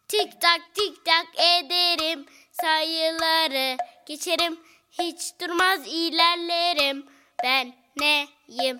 Tik tak tik tak ederim, sayıları geçerim, hiç durmaz ilerlerim. Ben neyim?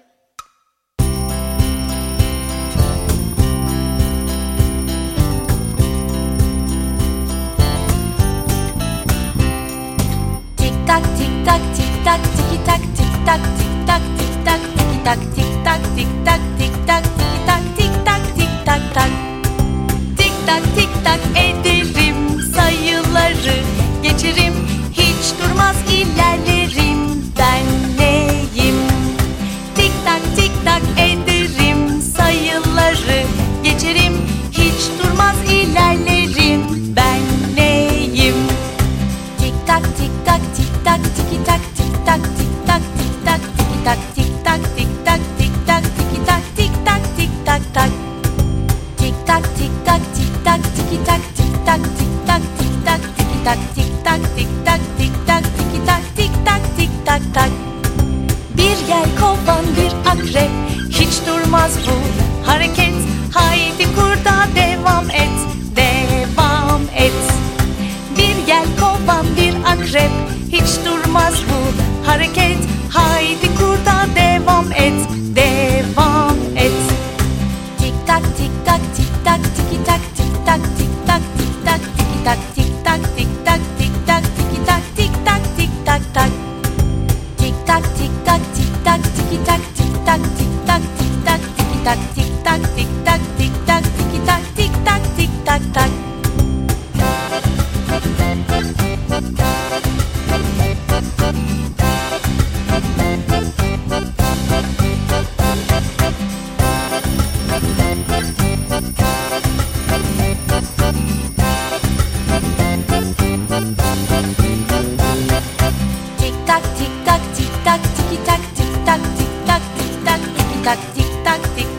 Tik tak tik tak tik tak tiki tak tik tak tik tak tik tak tiki tak tik tak tik tak tik tak tiki tak tik tak tik tak tak. Tik tak tik tak ederim, sayıları geçerim, hiç durmaz ilerlerim. Ben neyim? Tik tak tik tak ederim, sayıları geçerim, hiç durmaz ilerlerim. Ben neyim? Tik tak tik tak tik tak tiki tak tik tak tik tak tik tak tiki tak tik tak tik tak tik tak tiki tak tik tak tik tak tak. Tik tak tik tak tik tak tiki tak tik tak tik tak tik tak tiki tak tik tak tik tak tik tak tiki tak tik tak tik tak tak. Bir yel kovan bir akrep, hiç durmaz bu hareket. Haydi kurda devam et, devam et. Bir yel kovan bir akrep, hiç durmaz bu hareket. Haydi kurda devam et, devam et. Tik tak tik tak tik tak tiki tak tik tak tik tak tik tak tiki tak tik tak tik tak tik tak tiki tak tik tak tik tak tak. Tik tak tik tak tik tak tiki tak tik tak tik tak tik tak tiki tak tik tak tik tak tik tak tiki tak tik tak tik tak tak. Tik tak tik tak tik tak tiki tak tik tak tik tak tik tak tiki tak tik tak tik